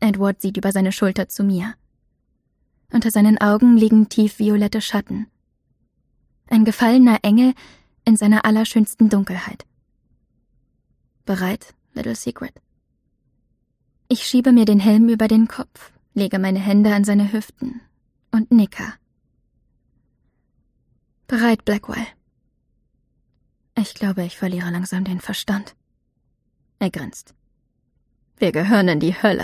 Edward sieht über seine Schulter zu mir. Unter seinen Augen liegen tiefviolette Schatten. Ein gefallener Engel in seiner allerschönsten Dunkelheit. Bereit, Little Secret? Ich schiebe mir den Helm über den Kopf, lege meine Hände an seine Hüften und nicke. Bereit, Blackwell. Ich glaube, ich verliere langsam den Verstand. Er grinst. Wir gehören in die Hölle.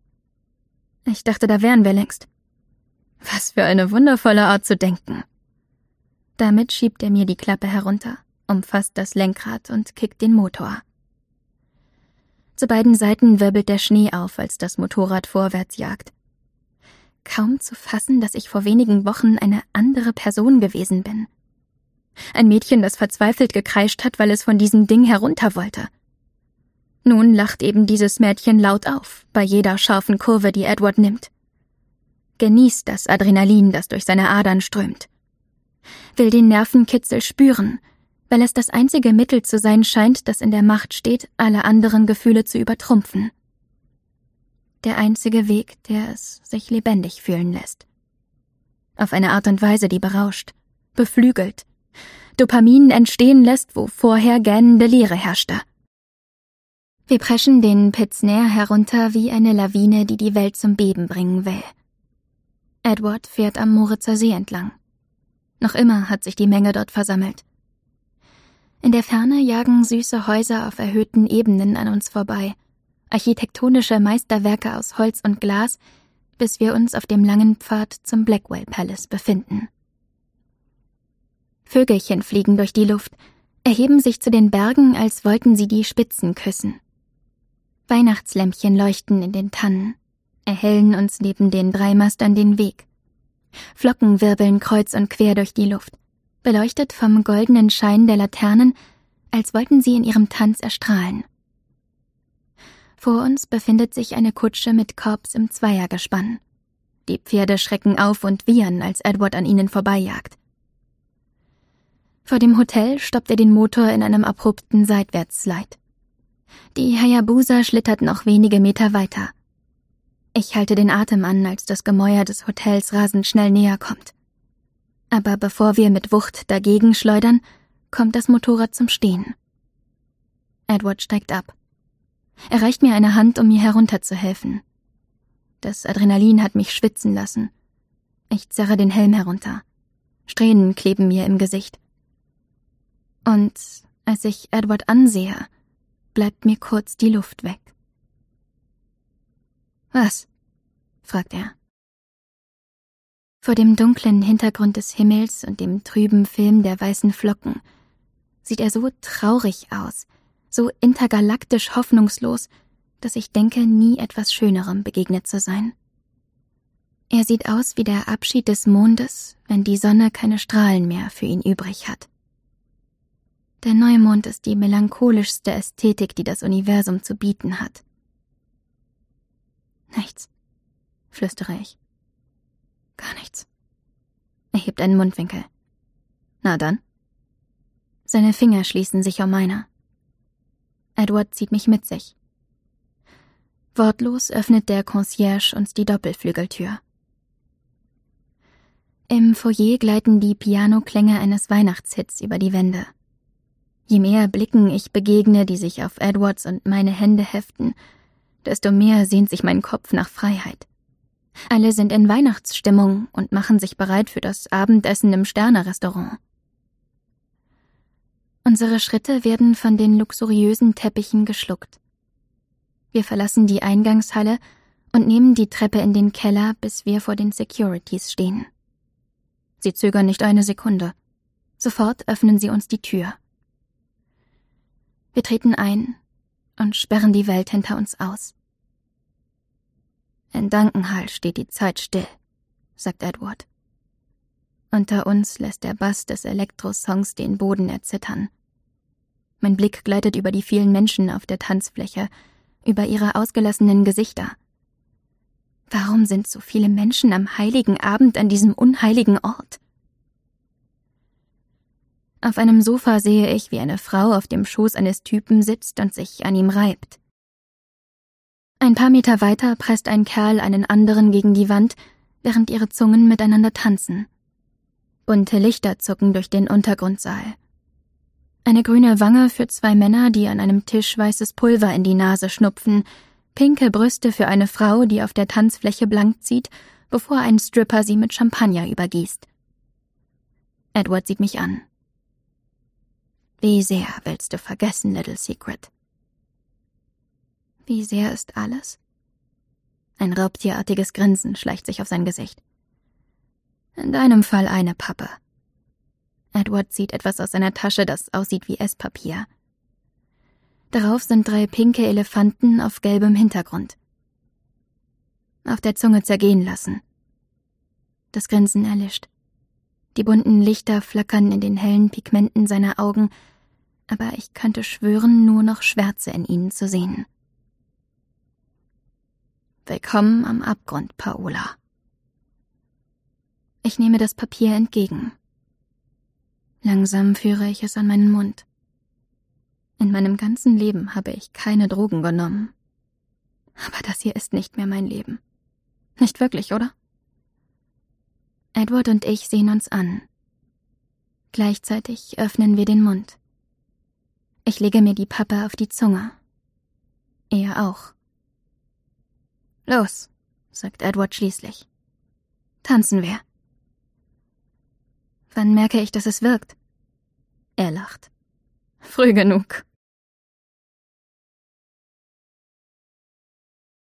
Ich dachte, da wären wir längst. Was für eine wundervolle Art zu denken. Damit schiebt er mir die Klappe herunter, umfasst das Lenkrad und kickt den Motor. Zu beiden Seiten wirbelt der Schnee auf, als das Motorrad vorwärts jagt. Kaum zu fassen, dass ich vor wenigen Wochen eine andere Person gewesen bin. Ein Mädchen, das verzweifelt gekreischt hat, weil es von diesem Ding herunter wollte. Nun lacht eben dieses Mädchen laut auf, bei jeder scharfen Kurve, die Edward nimmt. Genießt das Adrenalin, das durch seine Adern strömt. Will den Nervenkitzel spüren, weil es das einzige Mittel zu sein scheint, das in der Macht steht, alle anderen Gefühle zu übertrumpfen. Der einzige Weg, der es sich lebendig fühlen lässt. Auf eine Art und Weise, die berauscht, beflügelt, Dopamin entstehen lässt, wo vorher gähnende Leere herrschte. Wir preschen den Pitznair herunter wie eine Lawine, die die Welt zum Beben bringen will. Edward fährt am Moritzer See entlang. Noch immer hat sich die Menge dort versammelt. In der Ferne jagen süße Häuser auf erhöhten Ebenen an uns vorbei, architektonische Meisterwerke aus Holz und Glas, bis wir uns auf dem langen Pfad zum Blackwell Palace befinden. Vögelchen fliegen durch die Luft, erheben sich zu den Bergen, als wollten sie die Spitzen küssen. Weihnachtslämpchen leuchten in den Tannen, erhellen uns neben den Dreimastern den Weg. Flocken wirbeln kreuz und quer durch die Luft, beleuchtet vom goldenen Schein der Laternen, als wollten sie in ihrem Tanz erstrahlen. Vor uns befindet sich eine Kutsche mit Korps im Zweiergespann. Die Pferde schrecken auf und wiehern, als Edward an ihnen vorbeijagt. Vor dem Hotel stoppt er den Motor in einem abrupten Seitwärtsslide. Die Hayabusa schlittert noch wenige Meter weiter. Ich halte den Atem an, als das Gemäuer des Hotels rasend schnell näher kommt. Aber bevor wir mit Wucht dagegen schleudern, kommt das Motorrad zum Stehen. Edward steigt ab. Er reicht mir eine Hand, um mir herunterzuhelfen. Das Adrenalin hat mich schwitzen lassen. Ich zerre den Helm herunter. Strähnen kleben mir im Gesicht. Und als ich Edward ansehe, bleibt mir kurz die Luft weg. »Was?« fragt er. Vor dem dunklen Hintergrund des Himmels und dem trüben Film der weißen Flocken sieht er so traurig aus, so intergalaktisch hoffnungslos, dass ich denke, nie etwas Schönerem begegnet zu sein. Er sieht aus wie der Abschied des Mondes, wenn die Sonne keine Strahlen mehr für ihn übrig hat. Der Neumond ist die melancholischste Ästhetik, die das Universum zu bieten hat. »Nichts«, flüstere ich. »Gar nichts.« Er hebt einen Mundwinkel. »Na dann?« Seine Finger schließen sich um meine. Edward zieht mich mit sich. Wortlos öffnet der Concierge uns die Doppelflügeltür. Im Foyer gleiten die Pianoklänge eines Weihnachtshits über die Wände. Je mehr Blicken ich begegne, die sich auf Edwards und meine Hände heften, desto mehr sehnt sich mein Kopf nach Freiheit. Alle sind in Weihnachtsstimmung und machen sich bereit für das Abendessen im Sterne-Restaurant. Unsere Schritte werden von den luxuriösen Teppichen geschluckt. Wir verlassen die Eingangshalle und nehmen die Treppe in den Keller, bis wir vor den Securities stehen. Sie zögern nicht eine Sekunde. Sofort öffnen sie uns die Tür. Wir treten ein und sperren die Welt hinter uns aus. In Duncanhall steht die Zeit still, sagt Edward. Unter uns lässt der Bass des Elektrosongs den Boden erzittern. Mein Blick gleitet über die vielen Menschen auf der Tanzfläche, über ihre ausgelassenen Gesichter. Warum sind so viele Menschen am heiligen Abend an diesem unheiligen Ort? Auf einem Sofa sehe ich, wie eine Frau auf dem Schoß eines Typen sitzt und sich an ihm reibt. Ein paar Meter weiter presst ein Kerl einen anderen gegen die Wand, während ihre Zungen miteinander tanzen. Bunte Lichter zucken durch den Untergrundsaal. Eine grüne Wange für 2 Männer, die an einem Tisch weißes Pulver in die Nase schnupfen, pinke Brüste für eine Frau, die auf der Tanzfläche blank zieht, bevor ein Stripper sie mit Champagner übergießt. Edward sieht mich an. Wie sehr willst du vergessen, Little Secret? Wie sehr ist alles? Ein raubtierartiges Grinsen schleicht sich auf sein Gesicht. In deinem Fall eine Pappe. Edward zieht etwas aus seiner Tasche, das aussieht wie Esspapier. Darauf sind 3 pinke Elefanten auf gelbem Hintergrund. Auf der Zunge zergehen lassen. Das Grinsen erlischt. Die bunten Lichter flackern in den hellen Pigmenten seiner Augen, aber ich könnte schwören, nur noch Schwärze in ihnen zu sehen. Willkommen am Abgrund, Paola. Ich nehme das Papier entgegen. Langsam führe ich es an meinen Mund. In meinem ganzen Leben habe ich keine Drogen genommen. Aber das hier ist nicht mehr mein Leben. Nicht wirklich, oder? Edward und ich sehen uns an. Gleichzeitig öffnen wir den Mund. Ich lege mir die Pappe auf die Zunge. Er auch. Los, sagt Edward schließlich. Tanzen wir. Wann merke ich, dass es wirkt? Er lacht. Früh genug.